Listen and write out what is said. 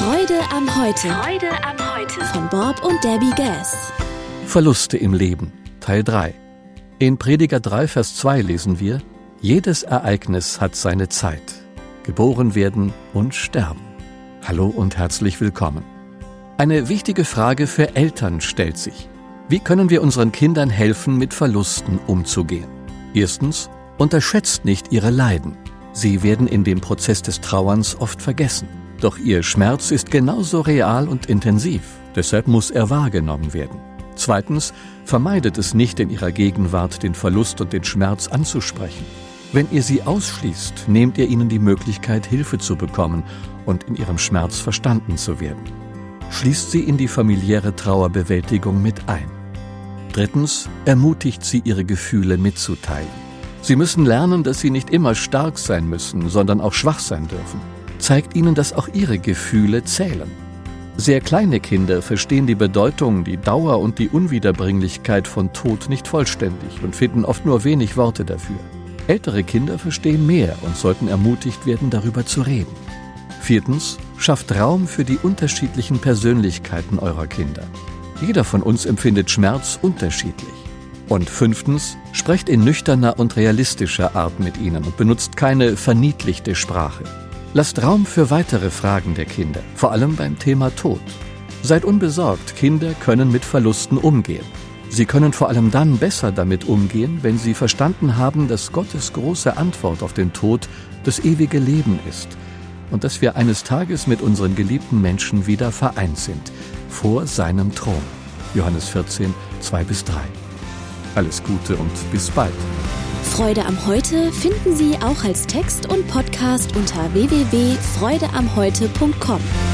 Freude am Heute. Freude am Heute. Von Bob und Debbie Gass. Verluste im Leben, Teil 3. In Prediger 3, Vers 2 lesen wir: Jedes Ereignis hat seine Zeit. Geboren werden und sterben. Hallo und herzlich willkommen. Eine wichtige Frage für Eltern stellt sich: Wie können wir unseren Kindern helfen, mit Verlusten umzugehen? Erstens, unterschätzt nicht ihre Leiden. Sie werden in dem Prozess des Trauerns oft vergessen. Doch ihr Schmerz ist genauso real und intensiv. Deshalb muss er wahrgenommen werden. Zweitens, vermeidet es nicht, in ihrer Gegenwart den Verlust und den Schmerz anzusprechen. Wenn ihr sie ausschließt, nehmt ihr ihnen die Möglichkeit, Hilfe zu bekommen und in ihrem Schmerz verstanden zu werden. Schließt sie in die familiäre Trauerbewältigung mit ein. Drittens, ermutigt sie, ihre Gefühle mitzuteilen. Sie müssen lernen, dass sie nicht immer stark sein müssen, sondern auch schwach sein dürfen. Zeigt ihnen, dass auch ihre Gefühle zählen. Sehr kleine Kinder verstehen die Bedeutung, die Dauer und die Unwiederbringlichkeit von Tod nicht vollständig und finden oft nur wenig Worte dafür. Ältere Kinder verstehen mehr und sollten ermutigt werden, darüber zu reden. Viertens, schafft Raum für die unterschiedlichen Persönlichkeiten eurer Kinder. Jeder von uns empfindet Schmerz unterschiedlich. Und fünftens, sprecht in nüchterner und realistischer Art mit ihnen und benutzt keine verniedlichte Sprache. Lasst Raum für weitere Fragen der Kinder, vor allem beim Thema Tod. Seid unbesorgt, Kinder können mit Verlusten umgehen. Sie können vor allem dann besser damit umgehen, wenn sie verstanden haben, dass Gottes große Antwort auf den Tod das ewige Leben ist und dass wir eines Tages mit unseren geliebten Menschen wieder vereint sind, vor seinem Thron. Johannes 14, 2-3. Alles Gute und bis bald. Freude am Heute finden Sie auch als Text und Podcast unter www.freudeamheute.com.